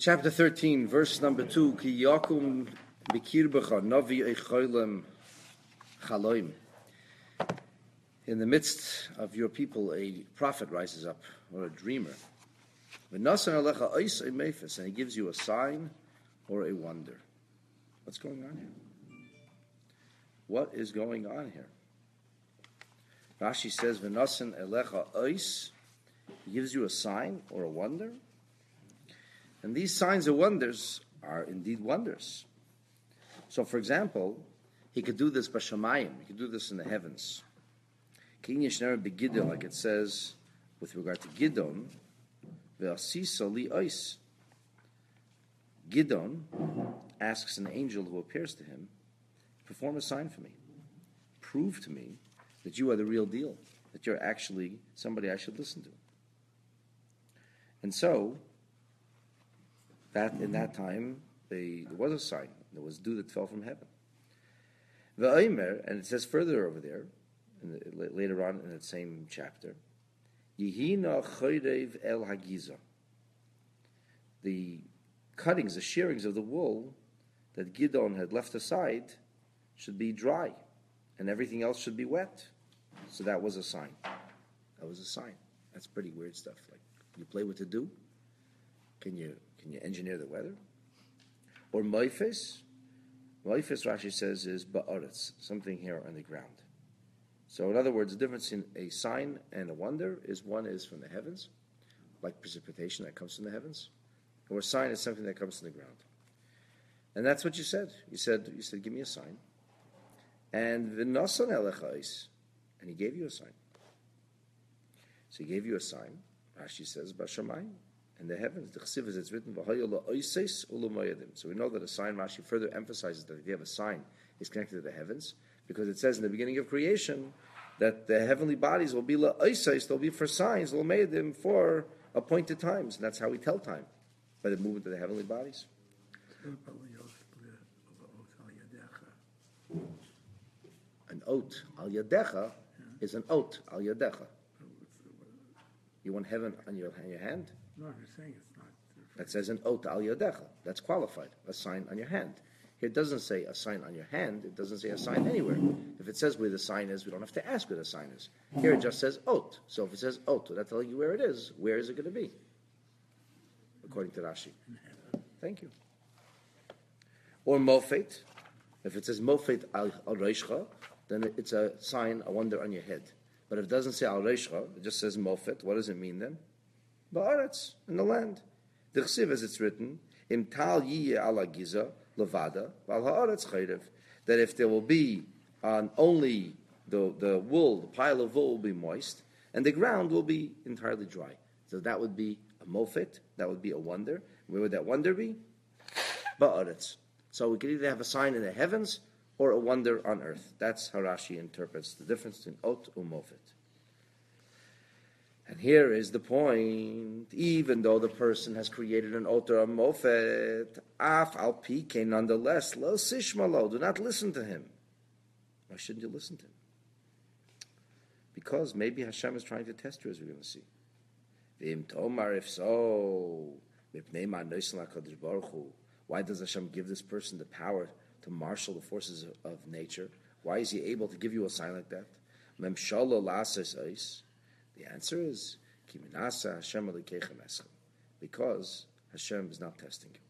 Chapter 13, verse number 2. Ki yakum bikirbecha navi echolim chaloim. In the midst of your people, a prophet rises up, or a dreamer. V'nasan alecha ois mephis, and he gives you a sign or a wonder. What's going on here? What is going on here? Rashi says, V'nasan alecha ois, he gives you a sign or a wonder. And these signs or wonders are indeed wonders. So, for example, he could do this b'shamayim. He could do this in the heavens. King Yishner begidon, like it says with regard to Gidon, ve'asisa li ois. Gidon asks an angel who appears to him, perform a sign for me. Prove to me that you are the real deal, that you're actually somebody I should listen to. And so, that in that time, there was a sign. There was dew that fell from heaven. V'omer, and it says further over there, later on in that same chapter, Yihina chorev el hagiza. The cuttings, the shearings of the wool that Gidon had left aside should be dry, and everything else should be wet. So that was a sign. That was a sign. That's pretty weird stuff. Like, you play with the dew? Can you engineer the weather? Or moifis? Moifis, Rashi says, is ba'aretz, something here on the ground. So in other words, the difference in a sign and a wonder is one is from the heavens, like precipitation that comes from the heavens, or a sign is something that comes from the ground. And that's what you said. You said, give me a sign. And v'nasan elechais, and he gave you a sign. So he gave you a sign. Rashi says, b'shamayim. In the heavens, the chesiv is it's written, so we know that a sign, Rashi further emphasizes that if you have a sign, it's connected to the heavens, because it says in the beginning of creation that the heavenly bodies will be la'oises, they'll be for signs, l'meyadim, for appointed times, and that's how we tell time, by the movement of the heavenly bodies. An oat al yadecha is an oat al yadecha. You want heaven on your hand? No, I'm just saying it's not. That says an ot al yadecha. That's qualified. A sign on your hand. Here it doesn't say a sign on your hand. It doesn't say a sign anywhere. If it says where the sign is, we don't have to ask where the sign is. Here it just says ot. So if it says ot, that's telling you where it is. Where is it going to be? According to Rashi. Thank you. Or mofet. If it says mofet al reishcha, then it's a sign, a wonder on your head. But if it doesn't say al reishcha, it just says mofet. What does it mean then? Ba'aretz, in the land. The chesiv, as it's written, im tal yiyeh ala giza levada val haaretz chayrev, that if there will be on only the wool, the pile of wool will be moist, and the ground will be entirely dry. So that would be a mofet, that would be a wonder. Where would that wonder be? Ba'aretz. So we could either have a sign in the heavens or a wonder on earth. That's how Rashi interprets the difference between ot and mofet. And here is the point. Even though the person has created an ot or a mofet, af al pike, nonetheless, lo sishmalo, do not listen to him. Why shouldn't you listen to him? Because maybe Hashem is trying to test you, as we're going to see. V'im tomar, if so, why does Hashem give this person the power to marshal the forces of nature? Why is he able to give you a sign like that? Memshalo lases eis. The answer is because Hashem is not testing you.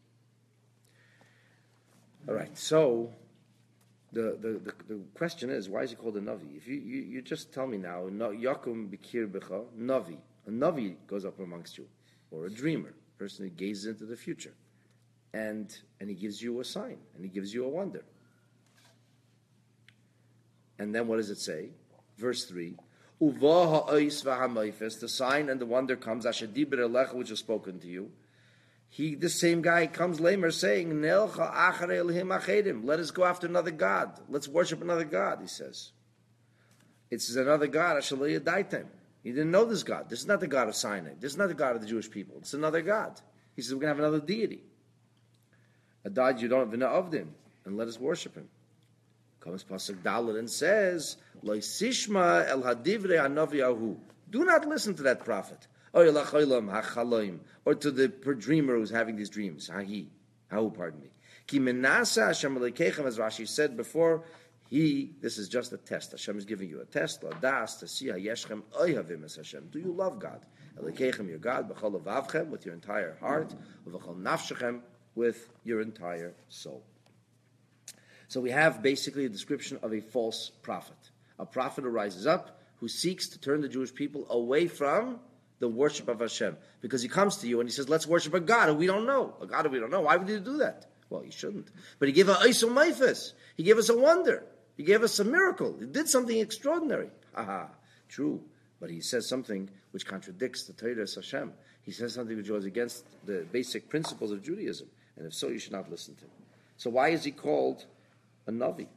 All right, so the question is, why is he called a Navi? If you just tell me now, Yakum Bikir Becha, Navi. A Navi goes up amongst you, or a dreamer, a person who gazes into the future. And he gives you a sign, and he gives you a wonder. And then what does it say? Verse 3, the sign and the wonder comes, which is spoken to you. This same guy comes later saying, let us go after another God. Let's worship another God, he says. It's another God, he didn't know this God. This is not the God of Sinai. This is not the God of the Jewish people. It's another God. He says, we're going to have another deity. A God you don't even know of him, and let us worship him. Comes Pasuk Dalet and says, Lo sishma el hadivrei hanavi ahu. Do not listen to that prophet. or to the dreamer who's having these dreams. Pardon me. Ki menasa Hashem Elokeichem, as Rashi said before, this is just a test. Hashem is giving you a test, ladas, to see hayeschem oyhavim es Hashem. Do you love God? Elokeichem, your God, b'chol levavchem, with your entire heart, v'chol nafshechem, with your entire soul. So we have basically a description of a false prophet. A prophet who rises up, who seeks to turn the Jewish people away from the worship of Hashem. Because he comes to you and he says, let's worship a God who we don't know. A God who we don't know. Why would he do that? Well, he shouldn't. But he gave us Oisum Meifes. He gave us a wonder. He gave us a miracle. He did something extraordinary. True. But he says something which contradicts the Torah of Hashem. He says something which goes against the basic principles of Judaism. And if so, you should not listen to him. So why is he called a Navi?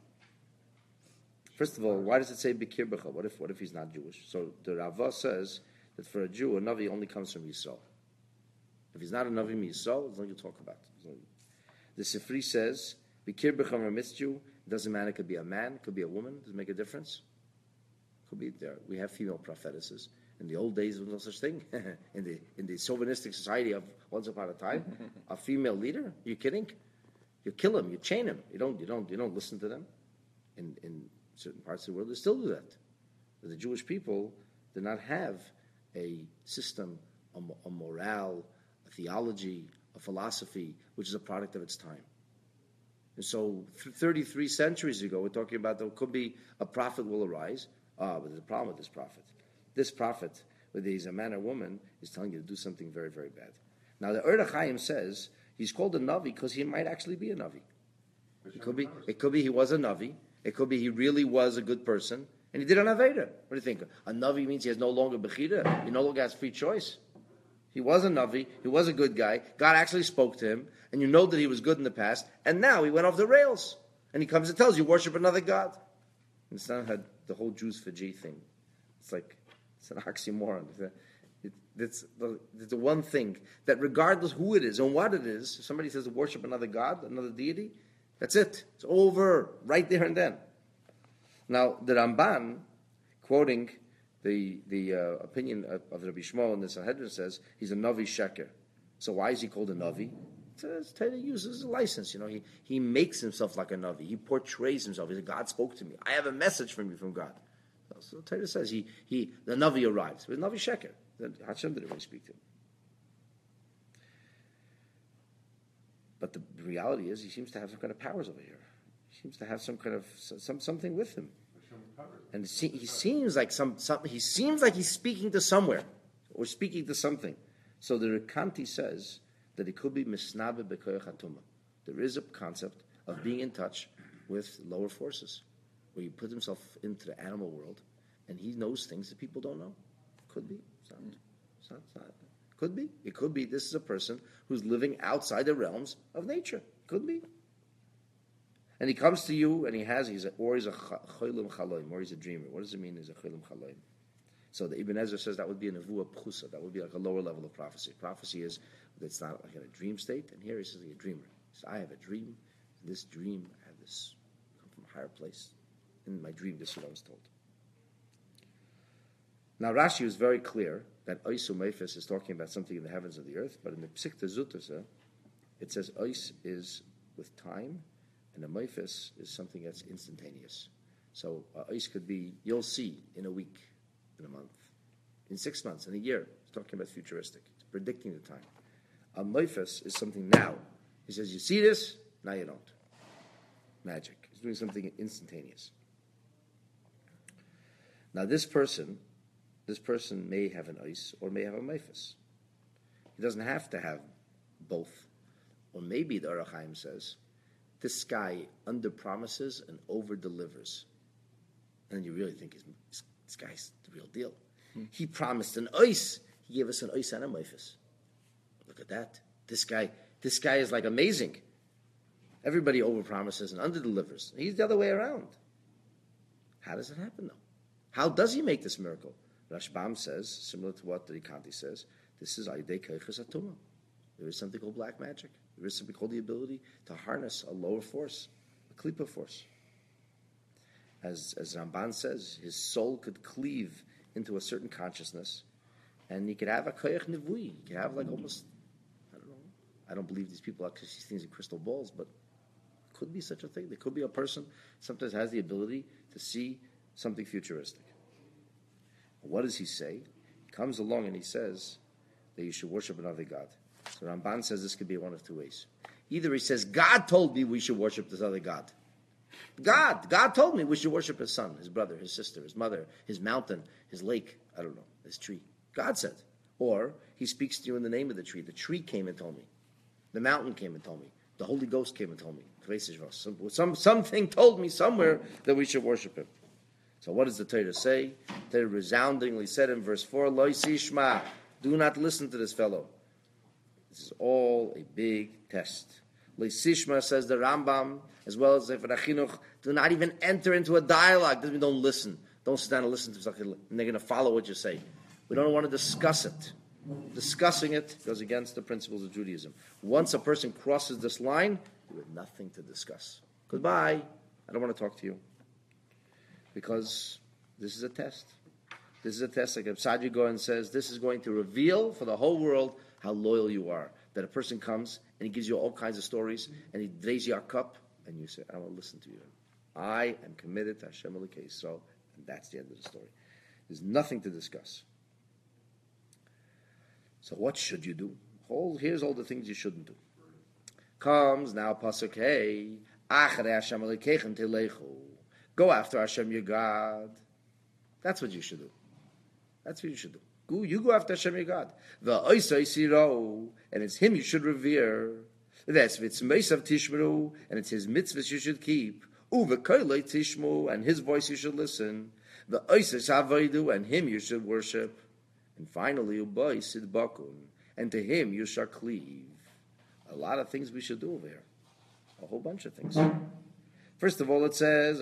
First of all, why does it say Bikir B'cha? What if he's not Jewish? So the Rava says that for a Jew, a Navi only comes from Yisrael. If he's not a Navi Yisrael, there's nothing to talk about. The Sifri says, Bikir B'cha Ramitzu, it doesn't matter, it could be a man, it could be a woman, does it make a difference? Could be there. We have female prophetesses. In the old days, there was no such thing. in the chauvinistic society of once upon a time, a female leader? Are you kidding? You kill him, you chain him. You don't listen to them. In certain parts of the world, they still do that. But the Jewish people did not have a system, a morale, a theology, a philosophy, which is a product of its time. And so 33 centuries ago, we're talking about there could be a prophet will arise. But there's a problem with this prophet. This prophet, whether he's a man or woman, is telling you to do something very, very bad. Now, the Ur Chaim says he's called a Navi because he might actually be a Navi. It could be he was a Navi. It could be he really was a good person, and he did an Aveda. What do you think? A Navi means he has no longer Bechira. He no longer has free choice. He was a Navi. He was a good guy. God actually spoke to him, and you know that he was good in the past, and now he went off the rails. And he comes and tells you, worship another God. And it's not the whole Jews for G thing. It's an oxymoron. It's the one thing that regardless who it is and what it is, if somebody says to worship another God, another deity, that's it. It's over right there and then. Now, the Ramban, quoting the opinion of Rabbi Shmuel in the Sanhedrin, says he's a Navi Sheker. So why is he called a Navi? Torah uses a license. He makes himself like a Navi. He portrays himself. He says, God spoke to me. I have a message from you from God. So Torah says the Navi arrives. With Navi Sheker. Hashem didn't really speak to him. But the reality is, he seems to have some kind of powers over here. He seems to have some kind of something with him, and he seems like he seems like he's speaking to somewhere or speaking to something. So the Rekanti says that it could be misnabe bekoyach hatuma. There is a concept of being in touch with lower forces, where you put himself into the animal world, and he knows things that people don't know. Could be. It's not. Could be. It could be this is a person who's living outside the realms of nature. Could be. And he comes to you and he's a cholim chaloim, or he's a dreamer. What does it mean he's a cholim chaloim? So the Ibn Ezra says that would be a nevuah pchusa. That would be like a lower level of prophecy. Prophecy is it's not like in a dream state. And here he says he's a dreamer. He says, I have a dream. In this dream, I have this come from a higher place. In my dream, this is what I was told. Now Rashi was very clear that Ois Umeifis is talking about something in the heavens of the earth, but in the Psikta Zutusa, it says Ois is with time, and a Meifis is something that's instantaneous. So Ois could be, you'll see in a week, in a month, in 6 months, in a year. It's talking about futuristic. It's predicting the time. A Meifis is something now. He says, you see this? Now you don't. Magic. He's doing something instantaneous. Now this person may have an Ois or may have a Meifis. He doesn't have to have both. Or maybe the Ur Chaim says, this guy under-promises and over-delivers. And you really think this guy's the real deal. He promised an Ois. He gave us an Ois and a Meifis. Look at that. This guy is like amazing. Everybody over-promises and under-delivers. He's the other way around. How does it happen, though? How does he make this miracle? Rashbam says, similar to what the Rikanti says, this is Aidei Keiches Atuma. There is something called black magic. There is something called the ability to harness a lower force, a klipa force. As Ramban says, his soul could cleave into a certain consciousness, And you could have a koyach nivui. You could have like almost, I don't know. I don't believe these people actually see things in crystal balls, but it could be such a thing. There could be a person sometimes has the ability to see something futuristic. What does he say? He comes along and he says that you should worship another God. So Ramban says this could be one of two ways. Either he says, God told me we should worship this other God. God told me we should worship his son, his brother, his sister, his mother, his mountain, his lake, I don't know, his tree. God said. Or he speaks to you in the name of the tree. The tree came and told me. The mountain came and told me. The Holy Ghost came and told me. Something told me somewhere that we should worship him. So what does the Torah say? The Torah resoundingly said in verse 4, Lo yisishma, do not listen to this fellow. This is all a big test. Lo yisishma, says the Rambam, as well as Sefer HaChinuch, do not even enter into a dialogue. Doesn't mean don't listen. Don't sit down and listen to something, and they're going to follow what you say. We don't want to discuss it. Discussing it goes against the principles of Judaism. Once a person crosses this line, you have nothing to discuss. Goodbye. I don't want to talk to you. Because this is a test. This is a test. Like Saadia Gaon says, this is going to reveal for the whole world how loyal you are. That a person comes and he gives you all kinds of stories and he raise your cup and you say, I want to listen to you. I am committed to Hashem Elokai Yisrael, and that's the end of the story. There's nothing to discuss. So what should you do? Here's all the things you shouldn't do. Comes now Pasuk Hey, Acharei Hashem Elokeichem Telechu. Go after Hashem your God. That's what you should do. That's what you should do. You go after Hashem your God. And it's him you should revere. That's v'tzmeisav tishmeru, and it's his mitzvahs you should keep. Uvekoilei tishmu, and his voice you should listen. V'oises havaydu, and him you should worship. And finally, ubai sidbakun, and to him you shall cleave. A lot of things we should do over here. A whole bunch of things. First of all, it says,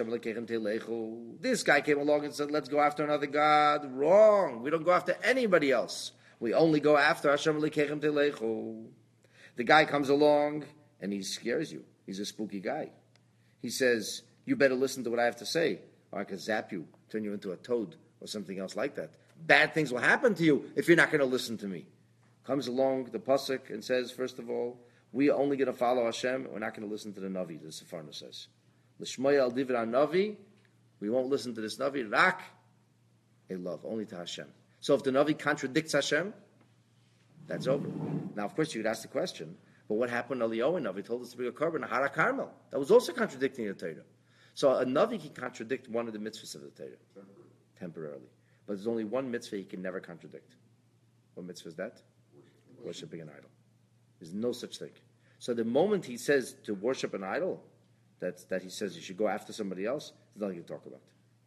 this guy came along and said, let's go after another God. Wrong. We don't go after anybody else. We only go after Hashem Elokeichem Telechu. The guy comes along and he scares you. He's a spooky guy. He says, you better listen to what I have to say, or I can zap you, turn you into a toad, or something else like that. Bad things will happen to you if you're not going to listen to me. Comes along the Pasuk and says, first of all, we are only going to follow Hashem. We're not going to listen to the Navi, the Sefarna says. L'shmoya al divra Navi, we won't listen to this Navi. Rak, a love, only to Hashem. So if the Navi contradicts Hashem, that's over. Now, of course, you could ask the question, but what happened to Eliyahu Navi? Told us to bring a korban, a Hara Carmel. That was also contradicting the Torah. So a Navi can contradict one of the mitzvahs of the Torah, temporarily. But there's only one mitzvah he can never contradict. What mitzvah is that? Worshipping an idol. There's no such thing. So the moment he says to worship an idol, that he says you should go after somebody else, there's nothing to talk about.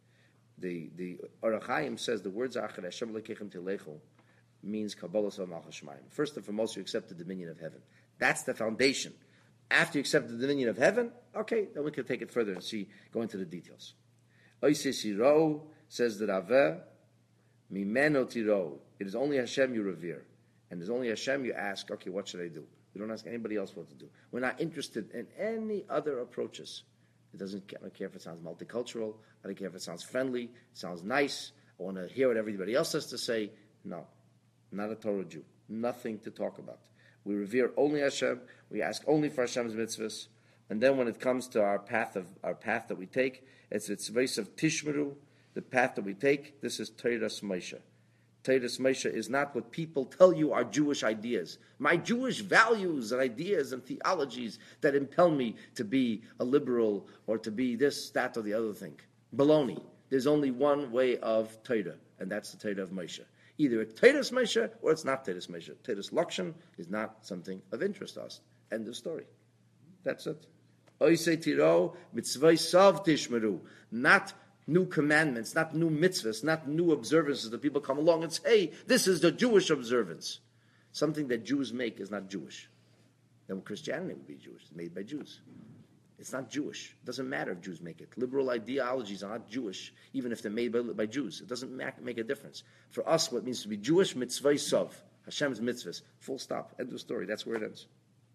The Orach Chaim says the words Acharei Hashem Elokeichem Telechu means Kabbalah Sal Malchus Shemayim. First and foremost, you accept the dominion of heaven. That's the foundation. After you accept the dominion of heaven, okay, then we can take it further and go into the details. Oisei Siro, says the Raveh, Mimeno Tiro. It is only Hashem you revere. And there's only Hashem you ask, okay, what should I do? We don't ask anybody else what to do. We're not interested in any other approaches. I don't care if it sounds multicultural. I don't care if it sounds friendly, sounds nice. I want to hear what everybody else has to say. No, not a Torah Jew. Nothing to talk about. We revere only Hashem. We ask only for Hashem's mitzvahs. And then when it comes to our path that we take, it's Tzveis of Tishmeru, the path that we take. This is Teiras Moshe. Teiras Moshe is not what people tell you are Jewish ideas. My Jewish values and ideas and theologies that impel me to be a liberal or to be this, that, or the other thing. Baloney. There's only one way of Torah, and that's the Torah of Moshe. Either it's Teiras Moshe or it's not Teiras Moshe. Teiras Lakshan is not something of interest to us. End of story. That's it. Oisei Tiro, mitzvah sav tishmeru. Not new commandments, not new mitzvahs, not new observances that people come along and say, hey, this is the Jewish observance. Something that Jews make is not Jewish. Then Christianity would be Jewish. It's made by Jews. It's not Jewish. It doesn't matter if Jews make it. Liberal ideologies are not Jewish, even if they're made by Jews. It doesn't make a difference. For us, what it means to be Jewish, mitzvah sav, Hashem's mitzvahs. Full stop. End of story. That's where it ends.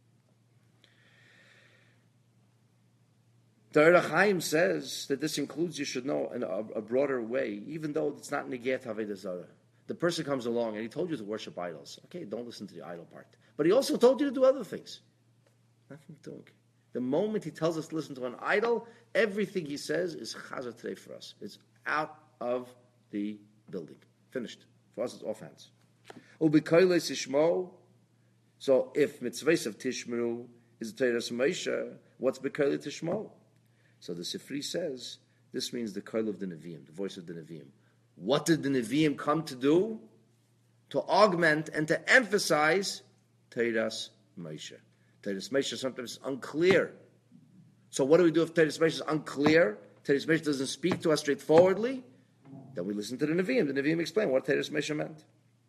The Orach Chaim says that this includes, you should know, in a broader way, even though it's not negat Avodah Zarah. The person comes along and he told you to worship idols. Okay, don't listen to the idol part. But he also told you to do other things. Nothing doing. The moment he tells us to listen to an idol, everything he says is chazar today for us. It's out of the building. Finished. For us, it's off hands. So if mitzvahs of Tishmeru is Teiras Moshe, what's B'Koyle Tishmo? So the Sifri says, this means the Koil of the Nevi'im, the voice of the Nevi'im. What did the Nevi'im come to do? To augment and to emphasize Teiras Moshe. Teiras Moshe sometimes is unclear. So what do we do if Teiras Moshe is unclear? Teiras Moshe doesn't speak to us straightforwardly? Then we listen to the Nevi'im. The Nevi'im explain what Teiras Moshe meant.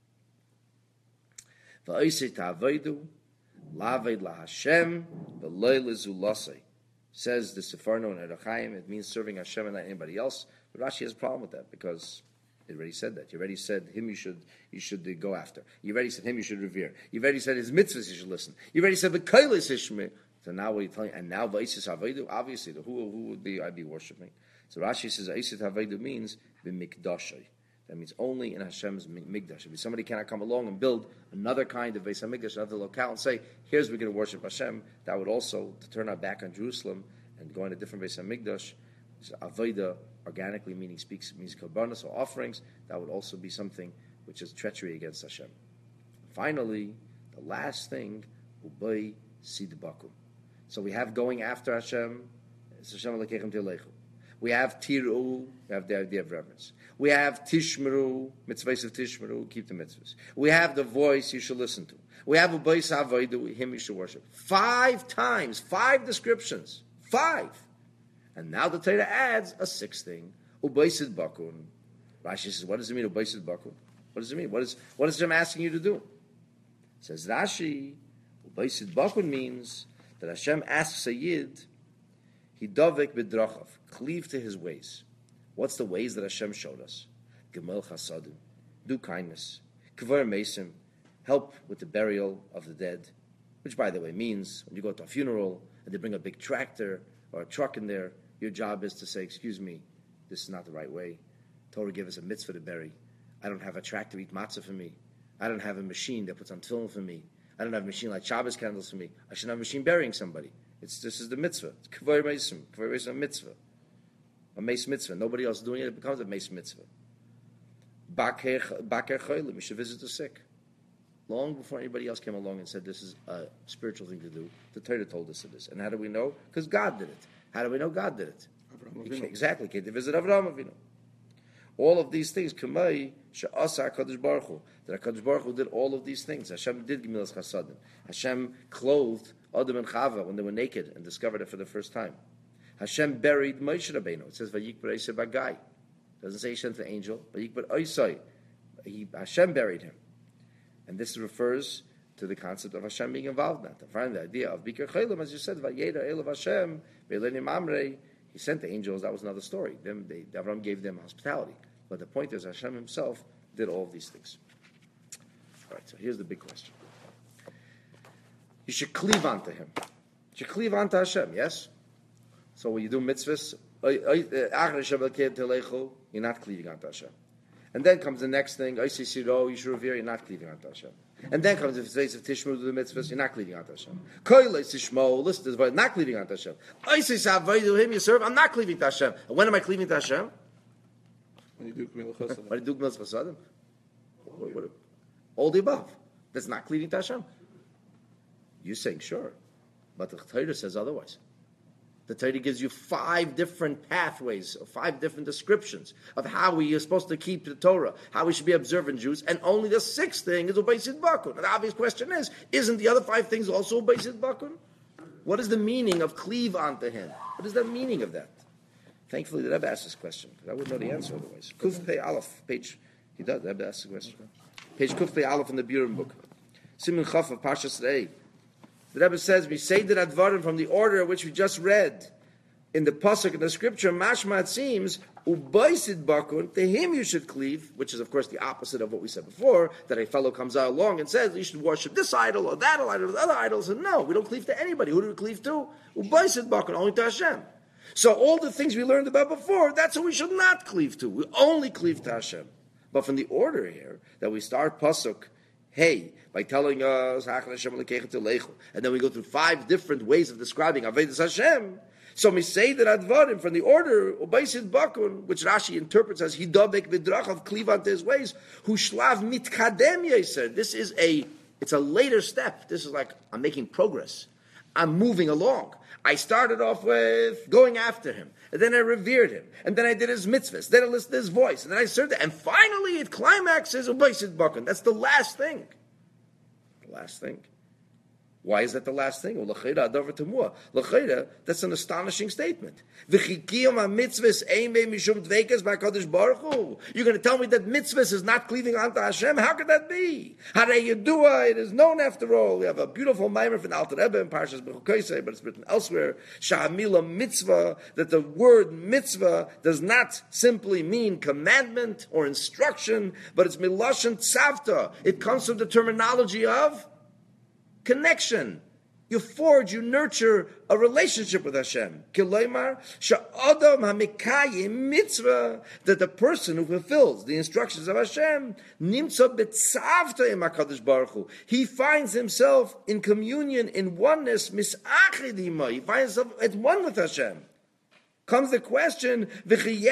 V'oisei ta'avodu, laved laHashem, v'loy lezulasei. Says the Sefarno and Erechaim, it means serving Hashem and not anybody else. But Rashi has a problem with that because it already said that. You already said him you should go after. You already said him you should revere. You've already said his mitzvahs you should listen. You already said the kailis ishmi. So now what are you telling? And now vaisis havaydu. Obviously, who would be I be worshiping? So Rashi says vaisis havaydu means b'mikdashay. That means only in Hashem's mikdash. If somebody cannot come along and build another kind of Beis HaMikdash, another locale, and say, here's we're going to worship Hashem, that would also, to turn our back on Jerusalem and go in a different Beis HaMikdash, Avodah, organically means korbanos or offerings, that would also be something which is treachery against Hashem. Finally, the last thing, Ubay Sidbakum. So we have going after Hashem, Hashem Elokeichem Tilechu. We have Tiru, we have the idea of reverence. We have Tishmeru, mitzvahs of Tishmeru, keep the mitzvahs. We have the voice you should listen to. We have Ubay Savaydu, him you should worship. 5 times, 5 descriptions. 5. And now the Torah adds a 6th thing. Ubay Sidbakun. Rashi says, what does it mean, Ubay Sidbakun? What does it mean? What is Hashem asking you to do? Says Rashi, Ubay Sidbakun means that Hashem asks a Yid, Hidavek b'drachav, cleave to his ways. What's the ways that Hashem showed us? Gemel chasadim, do kindness. Kvar mesim, help with the burial of the dead. Which, by the way, means when you go to a funeral and they bring a big tractor or a truck in there, your job is to say, excuse me, this is not the right way. Torah gave us a mitzvah to bury. I don't have a tractor to eat matzah for me. I don't have a machine that puts on tefillin for me. I don't have a machine like Shabbos candles for me. I shouldn't have a machine burying somebody. This is the mitzvah. It's kvar mesim. Kvar mesim, a mitzvah. A mace mitzvah. Nobody else doing it, it becomes a mace mitzvah. Baker chaylim, you should visit the sick. Long before anybody else came along and said this is a spiritual thing to do, the Torah told us it is. And how do we know? Because God did it. How do we know God did it? Exactly. Came to visit Avraham Avinu. All of these things, Kamei she'asa HaKadosh Baruch Hu, that HaKadosh Baruch Hu did all of these things. Hashem did Gemilas Chasadim. Hashem clothed Adam and Chava when they were naked and discovered it for the first time. Hashem buried Moshe Rabbeinu. It says Vayikbar Eisai Bagai. It doesn't say he sent the angel. Vayikbar Eisai. Hashem buried him. And this refers to the concept of Hashem being involved in that. To find the idea of Biker Chaylim, as you said, Vayeda Elav Hashem, Ve'elenim Amrei. He sent the angels. That was another story. Avram gave them hospitality. But the point is, Hashem himself did all of these things. All right, so here's the big question. You should cleave onto him. You should cleave onto Hashem, yes? So when you do mitzvahs, you're not cleaving onto Hashem. And then comes the next thing, you should revere, you're not cleaving onto Hashem. And then comes the days of Tishmu, do the mitzvahs, you're not cleaving onto Hashem. Listen to this, not cleaving onto Hashem. Him you serve, I'm not cleaving to Hashem. And when am I cleaving to Hashem? When you do Gemilas Chasadim. When you do Gemilas Chasadim? All the above. That's not cleaving to Hashem. You're saying sure. But the Torah says otherwise. The Torah gives you 5 different pathways, 5 different descriptions of how we are supposed to keep the Torah, how we should be observant Jews, and only the 6th thing is Ubay Sidbakun. And the obvious question is, isn't the other 5 things also Ubay Sidbakun? What is the meaning of cleave onto him? What is the meaning of that? Thankfully, the Rebbe asked this question, because I wouldn't know the answer otherwise. Kuf Pei Aleph, page, he does, the Rebbe asked the question. Page Kuf Pei Aleph in the Burim book. Siman Chaf of Parshas Re'eh. The Rebbe says, we say that Advarim from the order which we just read in the pasuk in the scripture. Mashma, it seems, Ubay Sidbakun, to him you should cleave, which is of course the opposite of what we said before. That a fellow comes out along and says you should worship this idol or that idol or the other idols, and no, we don't cleave to anybody. Who do we cleave to? Ubay Sidbakun, only to Hashem. So all the things we learned about before, that's what we should not cleave to. We only cleave to Hashem. But from the order here, that we start Pasuk, hey, by telling us, and then we go through 5 different ways of describing Avodas Hashem. So we say that Advarim from the order Ubaisid Bakun, which Rashi interprets as Hidabek Vidrachav Klivan to his ways, Hushlav Mitkadem Yeser. It's a later step. This is like I'm making progress. I'm moving along. I started off with going after him, and then I revered him, and then I did his mitzvahs, then I listened to his voice, and then I served it, and finally it climaxes Ubaisid Bakun. That's the last thing. Last thing. Why is that the last thing? Well, l'chayda, that's an astonishing statement. You're going to tell me that mitzvahs is not cleaving onto Hashem? How could that be? It is known after all. We have a beautiful mimer from the Alter Rebbe in Parshas Bechukosei, but it's written elsewhere. Sha'amila mitzvah, that the word mitzvah does not simply mean commandment or instruction, but it's milashon tzavta. It comes from the terminology of connection. You forge, you nurture a relationship with Hashem. Kiloymar, sha'adam hamikayim mitzvah, that the person who fulfills the instructions of Hashem, nimtza betzavta im HaKadosh Baruch Hu. He finds himself in communion, in oneness, misachid ima. He finds himself at one with Hashem. Comes the question, could you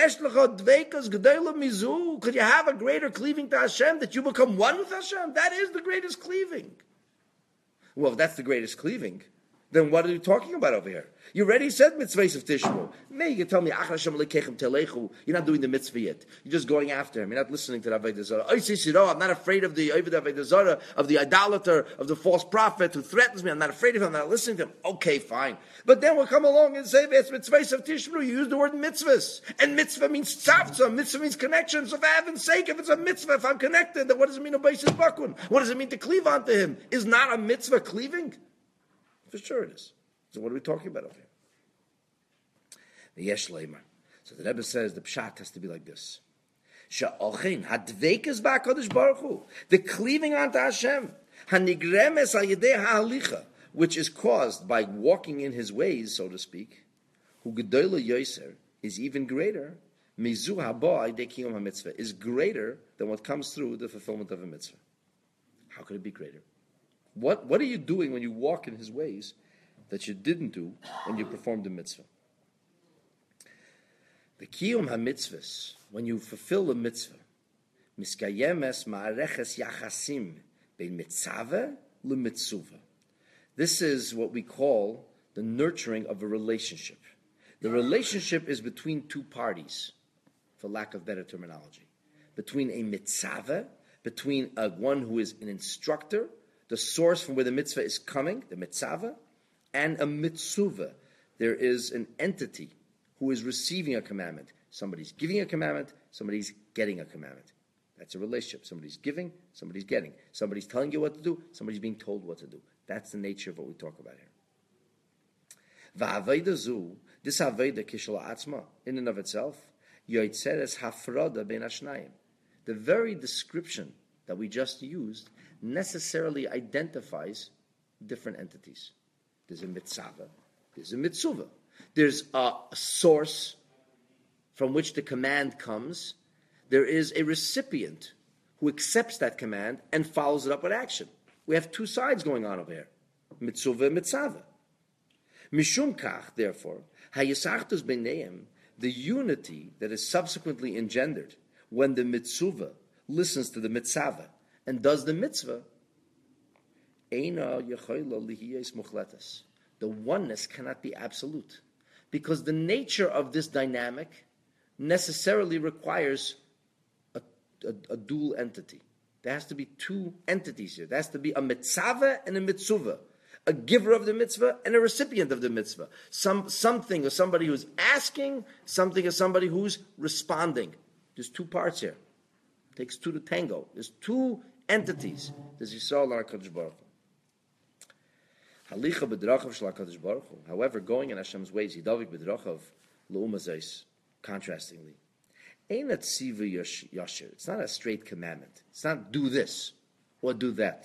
have a greater cleaving to Hashem, that you become one with Hashem? That is the greatest cleaving. Well, if that's the greatest cleaving, then what are you talking about over here? You already said mitzvahs of Tishbu. Maybe you can tell me, you're not doing the mitzvah yet. You're just going after him. You're not listening to the Avodah Zarah. I'm not afraid of the Avodah Zarah, of the idolater, of the false prophet who threatens me. I'm not afraid of him. I'm not listening to him. Okay, fine. But then we'll come along and say, it's mitzvahs of Tishbu. You use the word mitzvahs. And mitzvah means tzavtzah. Mitzvah means connection. So for heaven's sake, if it's a mitzvah, if I'm connected, then what does it mean to Ubaisid Bakun? What does it mean to cleave onto him? Is not a mitzvah cleaving? For sure it is. So what are we talking about over here? The Yesh Leimar. So the Rebbe says the pshat has to be like this. Sha'ochin hadveikas ba'Kadosh Baruch Hu, the cleaving onto Hashem, hanigremes al yedei ha'alicha, which is caused by walking in His ways, so to speak. Hu gedola yoser is even greater. Mizu haba yedei kiyum hamitzvah is greater than what comes through the fulfillment of a mitzvah. How could it be greater? What are you doing when you walk in His ways that you didn't do when you performed the mitzvah? The kiyum ha-mitzvahs, when you fulfill the mitzvah, miskayemes ma'areches yachasim bein mitzaveh l'mitzuva. This is what we call the nurturing of a relationship. The relationship is between 2 parties, for lack of better terminology. Between a mitzaveh, between one who is an instructor, the source from where the mitzvah is coming, the mitzaveh, and a mitzuva. There is an entity who is receiving a commandment. Somebody's giving a commandment, somebody's getting a commandment. That's a relationship. Somebody's giving, somebody's getting. Somebody's telling you what to do, somebody's being told what to do. That's the nature of what we talk about here. Va'aveda zu, this aveda kishla atzma, in and of itself, yoitzeres hafrada ben ashnayim. The very description that we just used necessarily identifies different entities. There's a mitzvah, there's a mitzuva. There's a source from which the command comes. There is a recipient who accepts that command and follows it up with action. We have 2 sides going on over here. Mitzuva and mitzvah. Mishum kach, therefore, hayisachtus b'neim, the unity that is subsequently engendered when the mitzuva listens to the mitzvah and does the mitzvah, eina yechola lihiyes muchletas. The oneness cannot be absolute, because the nature of this dynamic necessarily requires a dual entity. There has to be 2 entities here. There has to be a mitzvah and a mitzuva, a giver of the mitzvah and a recipient of the mitzvah. Something or somebody who's asking, something or somebody who's responding. There's 2 parts here. It takes 2 to tango. There's 2 entities. There's Yisrael and HaKadosh Baruch Hu. However, going in Hashem's ways, Yidavik b'drachav l'umazais, contrastingly, ain't tziva yashir. It's not a straight commandment. It's not do this or do that.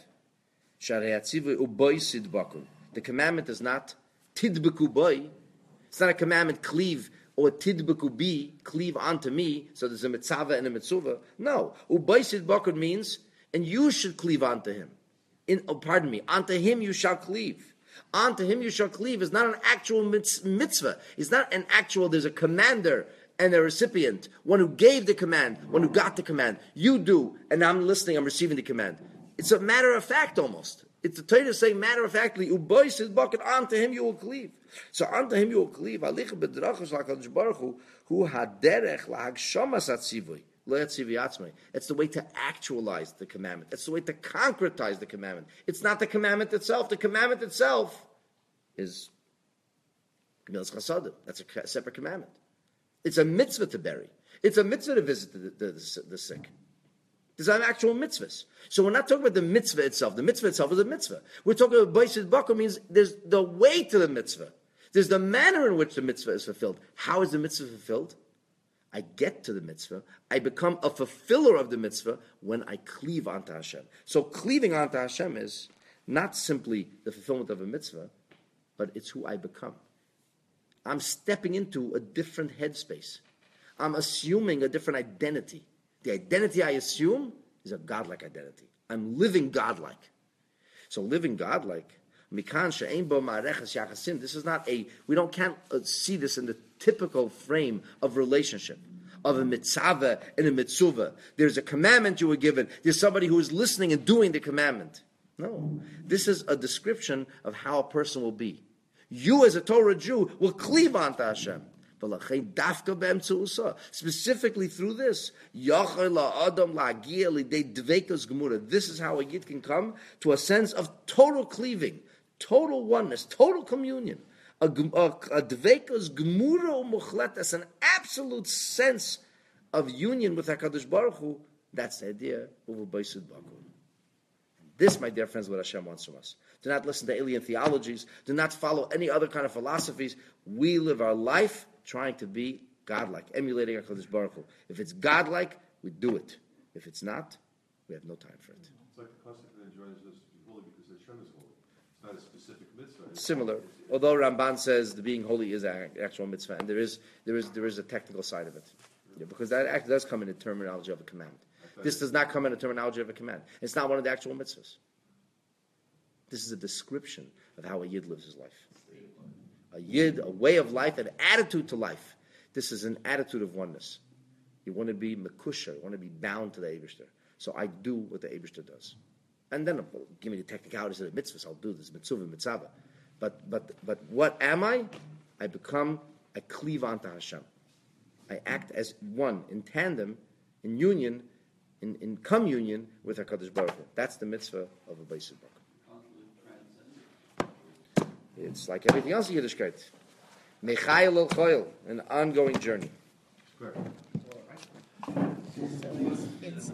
The commandment is not tidbeku boy. It's not a commandment cleave or tidbeku bi, cleave onto me, so there's a mitzvah and a mitzvah. No. Ubaisid bakr means, and you should cleave onto him. Onto him you shall cleave. Onto him you shall cleave is not an actual mitzvah. It's not an actual, there's a commander and a recipient. One who gave the command, one who got the command. You do, and I'm listening, I'm receiving the command. It's a matter of fact almost. It's the Torah saying matter of factly, Uboisid bucket, onto him you will cleave. So onto him you will cleave. Alicha bedrachos lakadosh baruch hu haderech lahagshama satzivui. It's the way to actualize the commandment. It's the way to concretize the commandment. It's not the commandment itself. The commandment itself is Gemilas Chasadim. That's a separate commandment. It's a mitzvah to bury. It's a mitzvah to visit the sick. There's an actual mitzvahs. So we're not talking about the mitzvah itself. The mitzvah itself is a mitzvah. We're talking about Baisid Bakr means there's the way to the mitzvah. There's the manner in which the mitzvah is fulfilled. How is the mitzvah fulfilled? I get to the mitzvah. I become a fulfiller of the mitzvah when I cleave onto Hashem. So cleaving onto Hashem is not simply the fulfillment of a mitzvah, but it's who I become. I'm stepping into a different headspace. I'm assuming a different identity. The identity I assume is a godlike identity. I'm living godlike. So living godlike, this is not can't see this in the typical frame of relationship, of a mitzvah and a mitzvah. There's a commandment you were given. There's somebody who is listening and doing the commandment. No. This is a description of how a person will be. You as a Torah Jew will cleave onto Hashem. Specifically through this, this is how a Yid can come to a sense of total cleaving, total oneness, total communion. A dvekas gemura umuchletas, an absolute sense of union with HaKadosh Baruch Hu. That's the idea of Ubaisid Bakr. This, my dear friends, is what Hashem wants from us. Do not listen to alien theologies. Do not follow any other kind of philosophies. We live our life trying to be godlike, emulating HaKadosh Baruch Hu. If it's godlike, we do it. If it's not, we have no time for it. It's like the concept that enjoins us to be holy because Hashem is holy. It's not a specific mitzvah. It's similar, although Ramban says the being holy is an actual mitzvah, and there is a technical side of it, because that actually does come in the terminology of a command. This does not come in the terminology of a command. It's not one of the actual mitzvahs. This is a description of how a Yid lives his life. A Yid, a way of life, an attitude to life. This is an attitude of oneness. You want to be mekusha, you want to be bound to the Eibishter. So I do what the Eibishter does. And then give me the technicalities of the mitzvahs, I'll do this, mitzvah. But what am I? I cleave onto Hashem. I act as one, in tandem, in union, in communion with HaKadosh Baruch Hu. That's the mitzvah of a Baisid Bakr. It's like everything else in Yiddishkeit. Mechayel el choyel, an ongoing journey.